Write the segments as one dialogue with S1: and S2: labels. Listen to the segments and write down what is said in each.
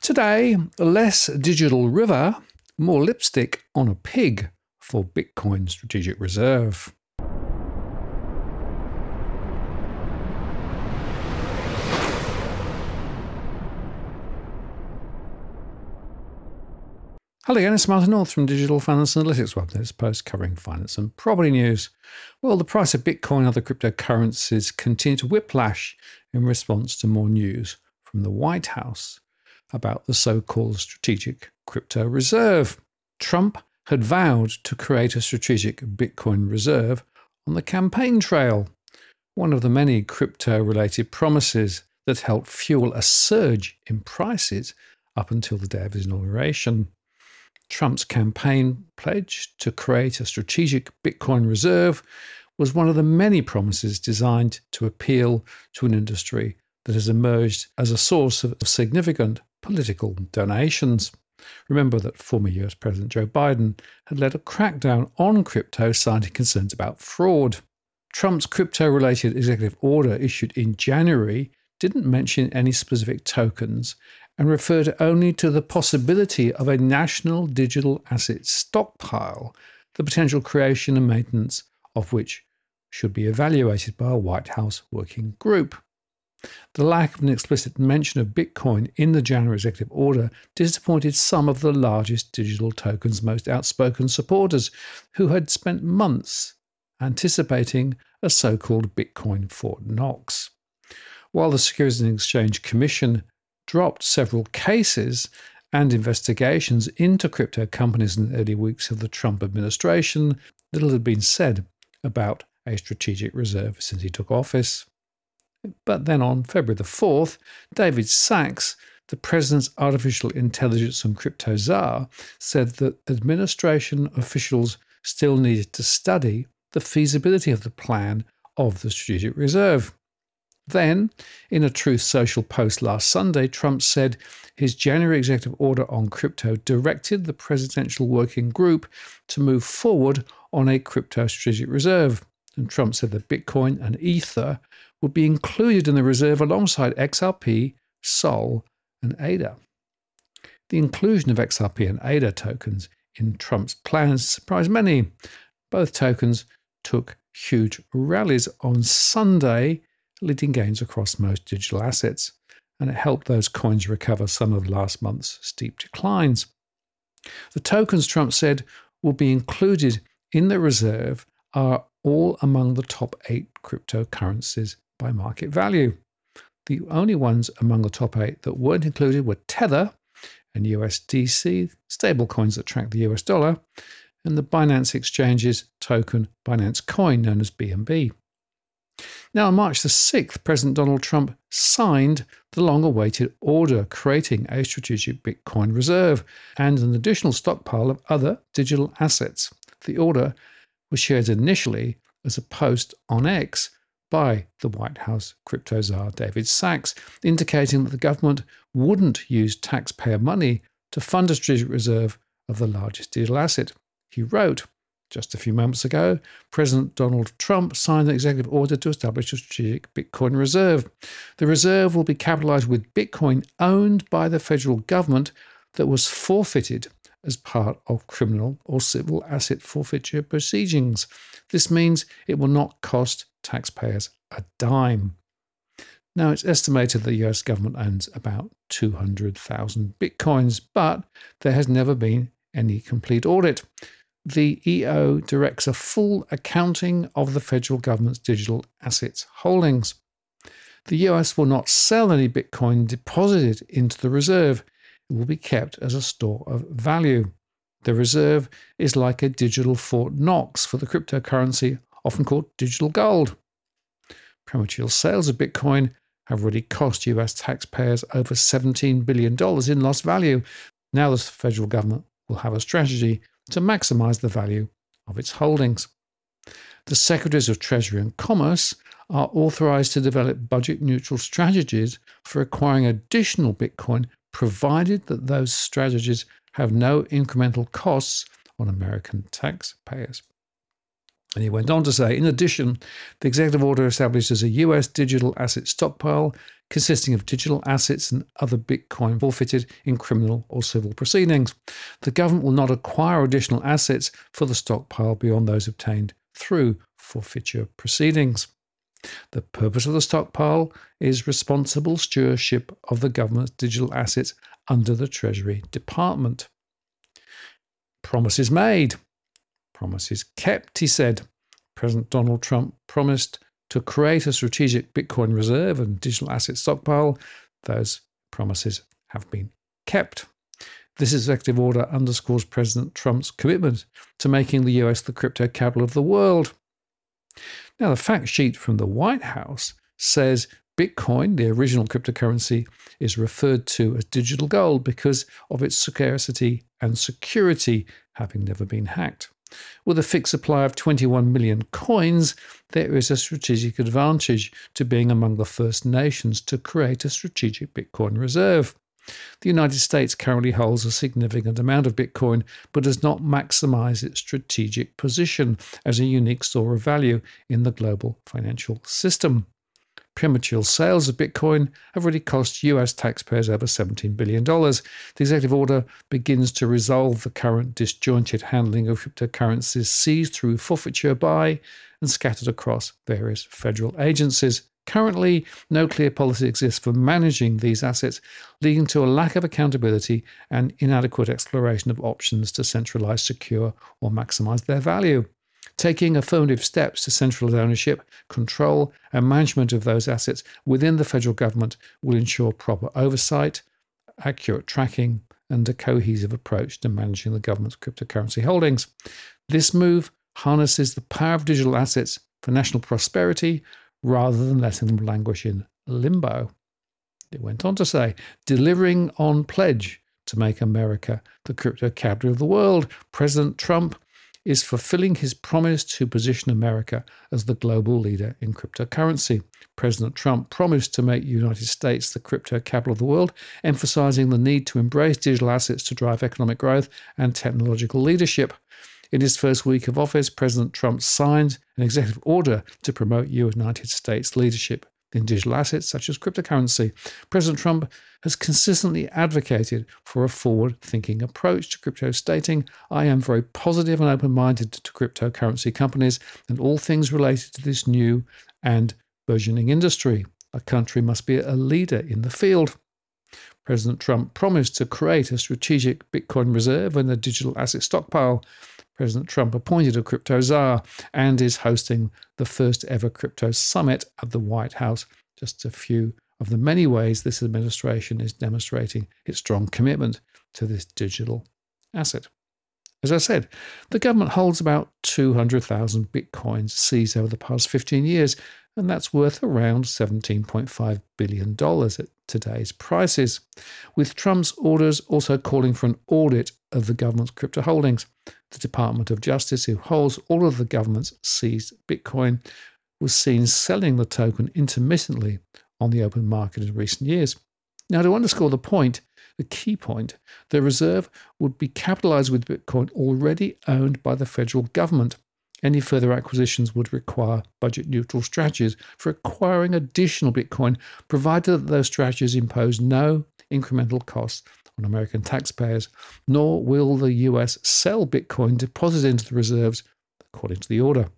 S1: Today, less digital river, more lipstick on a pig for Bitcoin Strategic Reserve. Hello again, it's Martin North from Digital Finance Analytics Web. This post covering finance and property news. Well, the price of Bitcoin and other cryptocurrencies continue to whiplash in response to more news from the White House about the so-called Strategic Crypto Reserve. Trump had vowed to create a strategic Bitcoin reserve on the campaign trail, one of the many crypto-related promises that helped fuel a surge in prices up until the day of his inauguration. Trump's campaign pledge to create a strategic Bitcoin reserve was one of the many promises designed to appeal to an industry that has emerged as a source of significant political donations. Remember that former US President Joe Biden had led a crackdown on crypto, citing concerns about fraud. Trump's crypto-related executive order issued in January didn't mention any specific tokens and referred only to the possibility of a national digital asset stockpile, the potential creation and maintenance of which should be evaluated by a White House working group. The lack of an explicit mention of Bitcoin in the January executive order disappointed some of the largest digital tokens' most outspoken supporters, who had spent months anticipating a so-called Bitcoin Fort Knox. While the Securities and Exchange Commission dropped several cases and investigations into crypto companies in the early weeks of the Trump administration, little had been said about a strategic reserve since he took office. But then on February the 4th, David Sacks, the president's artificial intelligence and crypto czar, said that administration officials still needed to study the feasibility of the plan of the strategic reserve. Then, in a Truth Social post last Sunday, Trump said his January executive order on crypto directed the presidential working group to move forward on a crypto strategic reserve. And Trump said that Bitcoin and Ether would be included in the reserve alongside XRP, Sol, and ADA. The inclusion of XRP and ADA tokens in Trump's plans surprised many. Both tokens took huge rallies on Sunday, leading gains across most digital assets, and it helped those coins recover some of last month's steep declines. The tokens, Trump said, will be included in the reserve are all among the top 8 cryptocurrencies by market value. The only ones among the top 8 that weren't included were Tether and USDC, stablecoins that track the US dollar, and the Binance Exchange's token Binance Coin, known as BNB. Now, on March the 6th, President Donald Trump signed the long-awaited order creating a strategic Bitcoin reserve and an additional stockpile of other digital assets. The order was shared initially as a post on X by the White House crypto czar David Sacks, indicating that the government wouldn't use taxpayer money to fund a strategic reserve of the largest digital asset. He wrote, just a few moments ago, President Donald Trump signed an executive order to establish a strategic Bitcoin reserve. The reserve will be capitalized with Bitcoin owned by the federal government that was forfeited as part of criminal or civil asset forfeiture proceedings. This means it will not cost taxpayers a dime. Now, it's estimated the US government owns about 200,000 Bitcoins, but there has never been any complete audit. The EO directs a full accounting of the federal government's digital assets holdings. The US will not sell any Bitcoin deposited into the reserve. It will be kept as a store of value. The reserve is like a digital Fort Knox for the cryptocurrency, often called digital gold. Premature sales of Bitcoin have already cost US taxpayers over $17 billion in lost value. Now the federal government will have a strategy to maximize the value of its holdings. The Secretaries of Treasury and Commerce are authorized to develop budget-neutral strategies for acquiring additional Bitcoin, provided that those strategies have no incremental costs on American taxpayers. And he went on to say, in addition, the executive order establishes a US digital asset stockpile consisting of digital assets and other Bitcoin forfeited in criminal or civil proceedings. The government will not acquire additional assets for the stockpile beyond those obtained through forfeiture proceedings. The purpose of the stockpile is responsible stewardship of the government's digital assets under the Treasury Department. Promises made. Promises kept, he said. President Donald Trump promised to create a strategic Bitcoin reserve and digital asset stockpile. Those promises have been kept. This executive order underscores President Trump's commitment to making the US the crypto capital of the world. Now, the fact sheet from the White House says Bitcoin, the original cryptocurrency, is referred to as digital gold because of its scarcity and security, having never been hacked. With a fixed supply of 21 million coins, there is a strategic advantage to being among the first nations to create a strategic Bitcoin reserve. The United States currently holds a significant amount of Bitcoin, but does not maximize its strategic position as a unique store of value in the global financial system. Premature sales of Bitcoin have already cost US taxpayers over $17 billion. The executive order begins to resolve the current disjointed handling of cryptocurrencies seized through forfeiture by and scattered across various federal agencies. Currently, no clear policy exists for managing these assets, leading to a lack of accountability and inadequate exploration of options to centralize, secure, or maximize their value. Taking affirmative steps to centralize ownership, control, and management of those assets within the federal government will ensure proper oversight, accurate tracking, and a cohesive approach to managing the government's cryptocurrency holdings. This move harnesses the power of digital assets for national prosperity rather than letting them languish in limbo. It went on to say, delivering on pledge to make America the crypto capital of the world, President Trump is fulfilling his promise to position America as the global leader in cryptocurrency. President Trump promised to make the United States the crypto capital of the world, emphasizing the need to embrace digital assets to drive economic growth and technological leadership. In his first week of office, President Trump signed an executive order to promote United States leadership in digital assets such as cryptocurrency. President Trump has consistently advocated for a forward-thinking approach to crypto, stating, "I am very positive and open-minded to cryptocurrency companies and all things related to this new and burgeoning industry. A country must be a leader in the field." President Trump promised to create a strategic Bitcoin reserve and a digital asset stockpile. President Trump appointed a crypto czar and is hosting the first ever crypto summit at the White House. Just a few of the many ways this administration is demonstrating its strong commitment to this digital asset. As I said, the government holds about 200,000 Bitcoins seized over the past 15 years, and that's worth around $17.5 billion at today's prices, with Trump's orders also calling for an audit of the government's crypto holdings. The Department of Justice, who holds all of the government's seized Bitcoin, was seen selling the token intermittently on the open market in recent years. Now, to underscore the point, the key point, the reserve would be capitalized with Bitcoin already owned by the federal government. Any further acquisitions would require budget-neutral strategies for acquiring additional Bitcoin, provided that those strategies impose no incremental costs on American taxpayers, nor will the US sell Bitcoin deposited into the reserves, according to the order.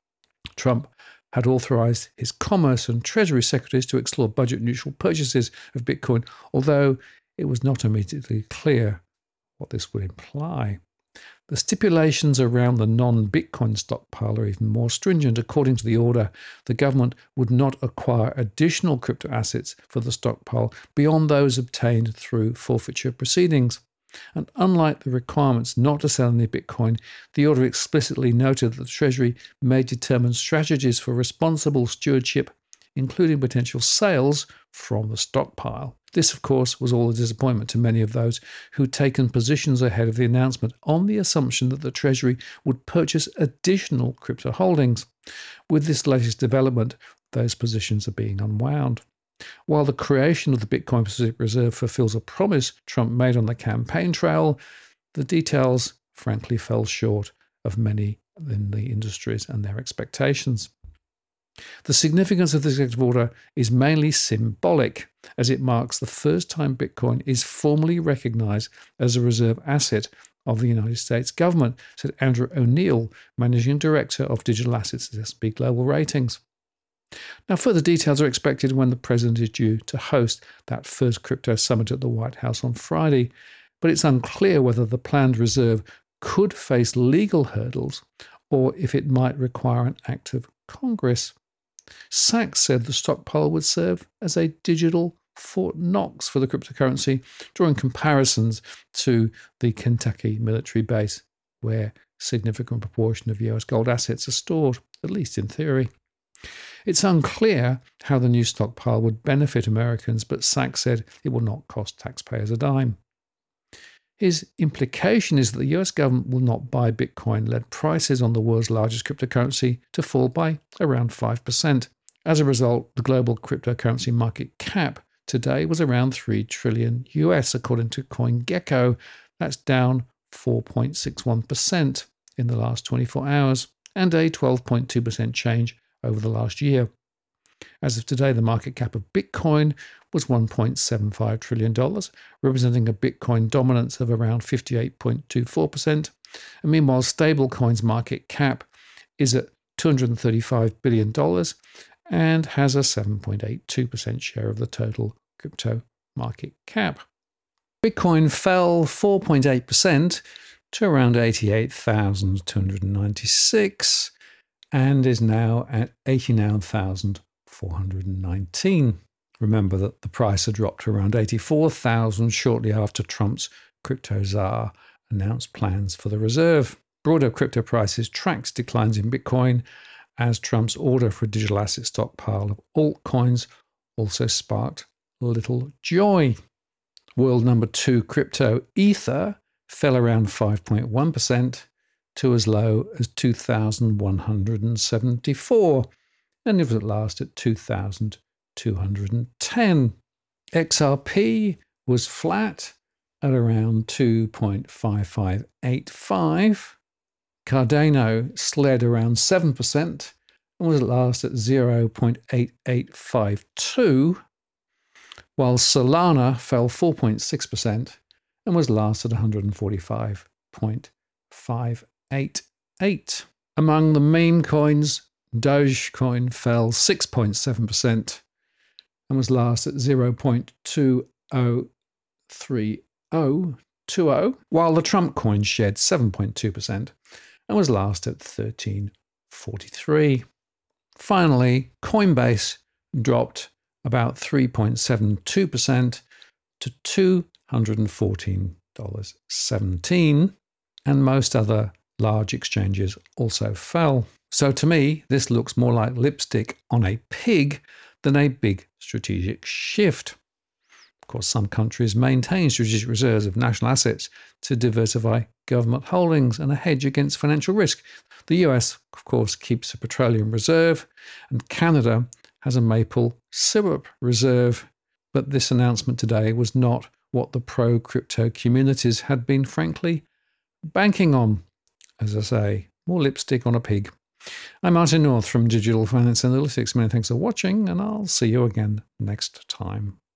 S1: Trump had authorized his Commerce and Treasury secretaries to explore budget-neutral purchases of Bitcoin, although it was not immediately clear what this would imply. The stipulations around the non-Bitcoin stockpile are even more stringent. According to the order, the government would not acquire additional crypto assets for the stockpile beyond those obtained through forfeiture proceedings. And unlike the requirements not to sell any Bitcoin, the order explicitly noted that the Treasury may determine strategies for responsible stewardship, including potential sales from the stockpile. This, of course, was all a disappointment to many of those who'd taken positions ahead of the announcement on the assumption that the Treasury would purchase additional crypto holdings. With this latest development, those positions are being unwound. While the creation of the Bitcoin Pacific Reserve fulfills a promise Trump made on the campaign trail, the details frankly fell short of many in the industries and their expectations. The significance of this executive order is mainly symbolic, as it marks the first time Bitcoin is formally recognized as a reserve asset of the United States government, said Andrew O'Neill, Managing Director of Digital Assets at S&P Global Ratings. Now, further details are expected when the president is due to host that first crypto summit at the White House on Friday, but it's unclear whether the planned reserve could face legal hurdles or if it might require an act of Congress. Sachs said the stockpile would serve as a digital Fort Knox for the cryptocurrency, drawing comparisons to the Kentucky military base, where a significant proportion of US gold assets are stored, at least in theory. It's unclear how the new stockpile would benefit Americans, but Sachs said it will not cost taxpayers a dime. His implication is that the US government will not buy Bitcoin, led prices on the world's largest cryptocurrency to fall by around 5%. As a result, the global cryptocurrency market cap today was around $3 trillion US, according to CoinGecko. That's down 4.61% in the last 24 hours and a 12.2% change over the last year. As of today, the market cap of Bitcoin was $1.75 trillion, representing a Bitcoin dominance of around 58.24%. And meanwhile, stablecoin's market cap is at $235 billion and has a 7.82% share of the total crypto market cap. Bitcoin fell 4.8% to around 88,296 and is now at 89,419. Remember that the price had dropped to around 84,000 shortly after Trump's crypto czar announced plans for the reserve. Broader crypto prices tracked declines in Bitcoin, as Trump's order for a digital asset stockpile of altcoins also sparked little joy. World number 2 crypto Ether fell around 5.1% to as low as 2,174, and it was at last at 2,210. XRP was flat at around 2.5585. Cardano slid around 7% and was at last at 0.8852, while Solana fell 4.6% and was last at 145.588. Among the meme coins, Dogecoin fell 6.7% and was last at 0.203020, while the Trump coin shed 7.2% and was last at 1343. Finally, Coinbase dropped about 3.72% to $214.17, and most other large exchanges also fell. So to me, this looks more like lipstick on a pig than a big strategic shift. Of course, some countries maintain strategic reserves of national assets to diversify government holdings and a hedge against financial risk. The US, of course, keeps a petroleum reserve, and Canada has a maple syrup reserve. But this announcement today was not what the pro-crypto communities had been, frankly, banking on. As I say, more lipstick on a pig. I'm Martin North from Digital Finance Analytics. Many thanks for watching, and I'll see you again next time.